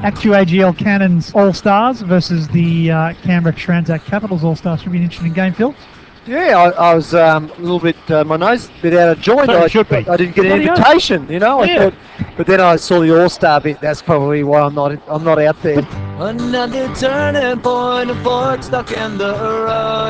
ActuAGL Cannons All-Stars versus the Canberra Transact Capitals All-Stars. Should be an interesting game, Phil. Yeah, I was a little bit, my nose a bit out of joint. So it should be. I didn't get an invitation, you know. I thought, but then I saw the All-Star bit. That's probably why I'm not out there. Another turning point, a fork stuck in the road.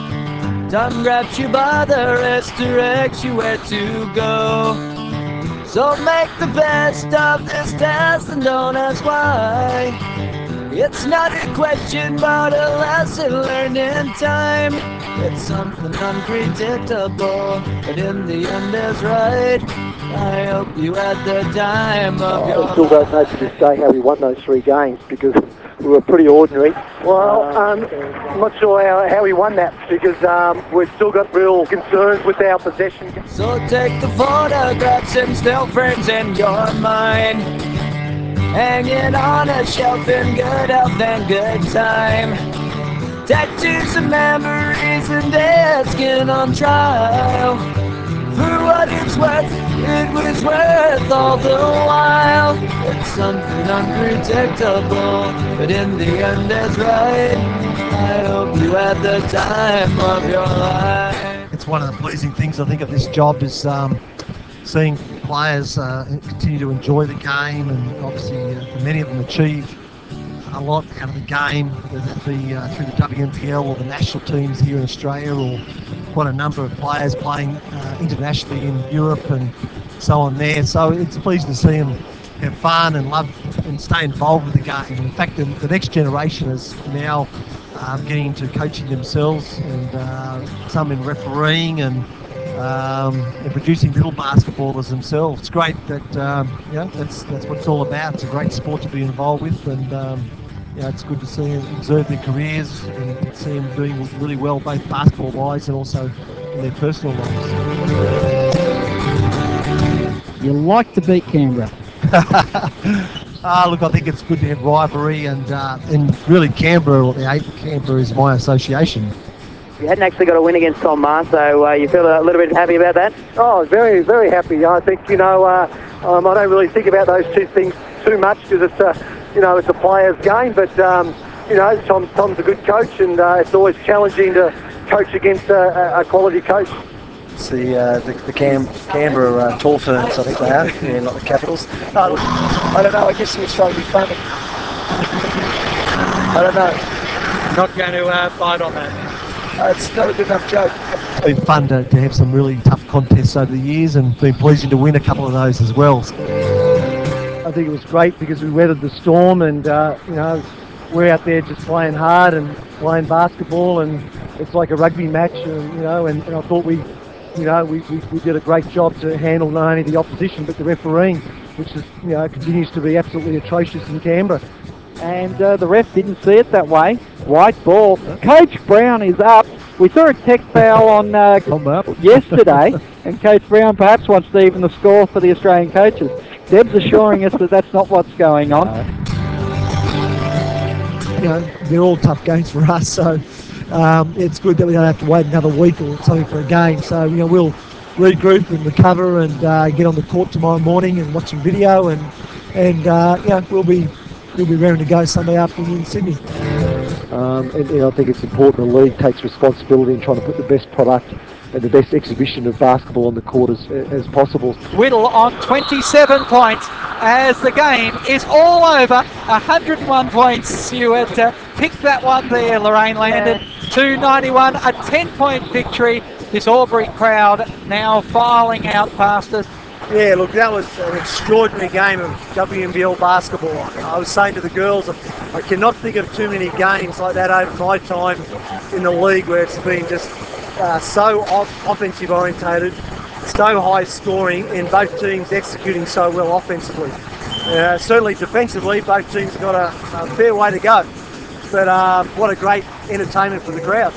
Time grabs you by the wrist, directs you where to go. So make the best of this test and don't ask why. It's not a question but a lesson learned in time. It's something unpredictable, but in the end is right. I hope you had the time of your life. I still don't know to this day how we won those 3 games because we were pretty ordinary. Well, I'm not sure how we won that because we've still got real concerns with our possession. So take the photographs and still frames in your mind, hanging on a shelf in good health and good time. Tattoos and memories and dead skin on trial. For what it's worth, it was worth all the while. It's something unpredictable, but in the end it's right. I hope you had the time of your life. It's one of the pleasing things I think of this job is seeing players continue to enjoy the game, and obviously for many of them achieve a lot out of the game, whether that be through the WNPL or the national teams here in Australia, or quite a number of players playing internationally in Europe and so on there. So it's pleasing to see them have fun and love and stay involved with the game. And in fact, the next generation is now getting into coaching themselves, and some in refereeing and producing little basketballers themselves. It's great that that's what it's all about. It's a great sport to be involved with, and it's good to see them observe their careers and see them doing really well, both basketball-wise and also in their personal lives. You like to beat Canberra. Look, I think it's good to have rivalry, and really Canberra, or the 8 Canberra, is my association. You hadn't actually got a win against Tom Ma, so you feel a little bit happy about that? Oh, very, very happy. I think, I don't really think about those 2 things too much because it's it's a player's game, but, Tom's a good coach, and it's always challenging to coach against a quality coach. It's the Canberra Tall Ferns, I think they are, yeah, not the Capitals. I don't know, I guess he was trying to be funny. I don't know. Not going to bite on that. It's not a good enough joke. It's been fun to have some really tough contests over the years, and been pleasing to win a couple of those as well. I think it was great because we weathered the storm, and we're out there just playing hard and playing basketball, and it's like a rugby match, and I thought we did a great job to handle not only the opposition but the refereeing, which is continues to be absolutely atrocious in Canberra. And the ref didn't see it that way. White ball. Coach Brown is up. We saw a tech foul on yesterday, and Coach Brown perhaps wants to even the score for the Australian coaches. Deb's assuring us that that's not what's going on. They're all tough games for us, so it's good that we don't have to wait another week or something for a game. So we'll regroup and recover and get on the court tomorrow morning and watch some video, and we'll be raring to go Sunday afternoon in Sydney. And I think it's important the league takes responsibility in trying to put the best product and the best exhibition of basketball on the court as possible. Whittle on 27 points as the game is all over. 101 points. You had picked that one there, Lorraine Landon. 291, a 10-point victory. This Albury crowd now filing out past us. Yeah, look, that was an extraordinary game of WNBL basketball. I was saying to the girls, I cannot think of too many games like that over my time in the league where it's been just so offensive orientated, so high scoring, and both teams executing so well offensively. Certainly defensively, both teams got a fair way to go. But what a great entertainment for the crowd.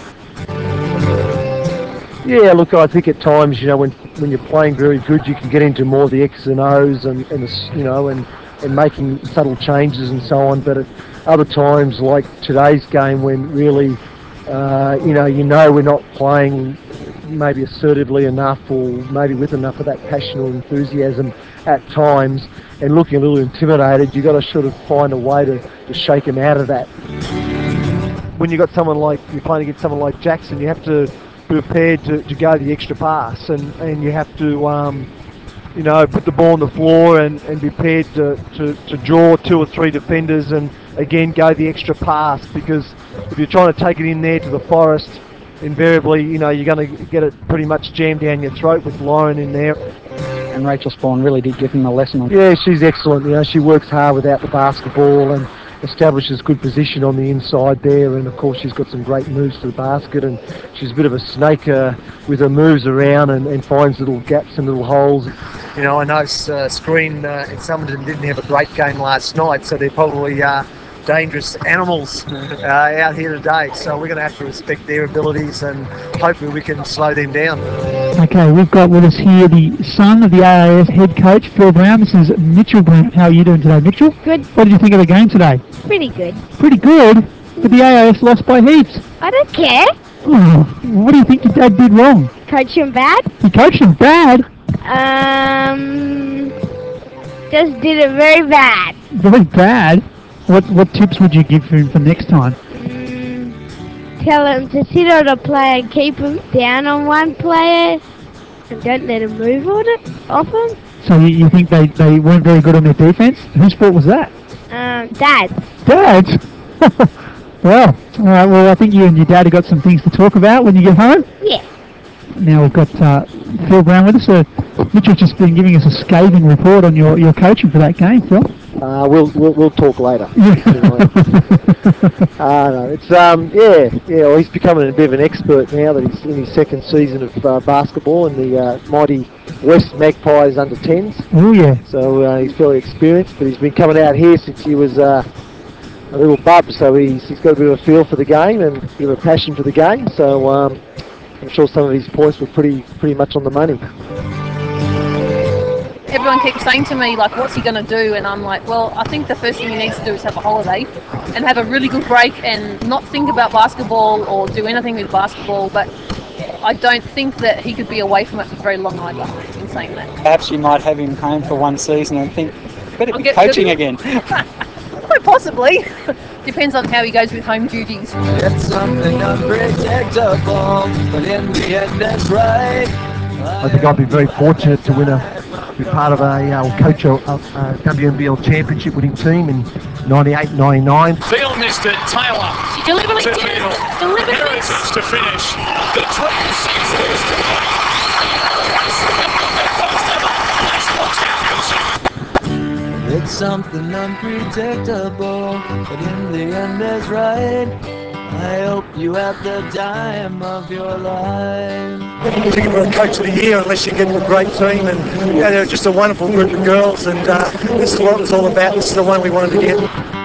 Yeah, look, I think at times, when you're playing very good, you can get into more of the X's and O's and making subtle changes and so on. But at other times, like today's game, when really, we're not playing maybe assertively enough, or maybe with enough of that passion or enthusiasm, at times and looking a little intimidated, you've got to sort of find a way to shake them out of that. When you've got someone like, you're playing against someone like Jackson, you have to be prepared to go the extra pass, and you have to put the ball on the floor and be prepared to draw 2 or 3 defenders and again go the extra pass, because if you're trying to take it in there to the Forest, invariably you're going to get it pretty much jammed down your throat with Lauren in there. And Rachel Spawn really did give him a lesson on. Yeah, she's excellent. She works hard without the basketball and establishes good position on the inside there, and of course she's got some great moves to the basket, and she's a bit of a snake with her moves around and finds little gaps and little holes. I know Screen and Summerton didn't have a great game last night, so they're probably dangerous animals out here today, so we're going to have to respect their abilities and hopefully we can slow them down. Okay, we've got with us here the son of the AIS head coach, Phil Brown. This is Mitchell Brown. How are you doing today, Mitchell? Good. What did you think of the game today? Pretty good. Pretty good? But the AIS lost by heaps. I don't care. Oh, what do you think your dad did wrong? Coach him bad? He coached him bad? Just did it very bad. Very bad? What tips would you give him for next time? Tell him to sit on a player and keep him down on one player and don't let him move on it off him. So you think they weren't very good on their defense? Whose fault was that? Dad. Dad's? Well, all right, well, I think you and your dad have got some things to talk about when you get home. Yeah. Now we've got Phil Brown with us. Mitchell's just been giving us a scathing report on your coaching for that game, Phil. We'll talk later. No, it's well, he's becoming a bit of an expert now that he's in his second season of basketball in the mighty West Magpies under 10s. Oh yeah. So he's fairly experienced, but he's been coming out here since he was a little bub, so he's got a bit of a feel for the game and a bit of a passion for the game. So I'm sure some of his points were pretty much on the money. Everyone keeps saying to me, like, what's he going to do? And I'm like, well, I think the first thing he needs to do is have a holiday and have a really good break and not think about basketball or do anything with basketball. But I don't think that he could be away from it for very long either, in saying that. Perhaps you might have him home for one season and think, better be coaching again. Quite possibly. Depends on how he goes with home duties. It's something unpredictable, but in the end that's right. I think I've been very fortunate to be part of coach a WNBL championship winning team in 98-99. Field missed it, Taylor. She deliberately did it. Deliberately. To finish. The 26th It's something unpredictable, but in the end that's right. I hope you have the time of your life. You think for a coach of the year unless you get a great team, and they're just a wonderful group of girls, and this is what it was all about. This is the one we wanted to get.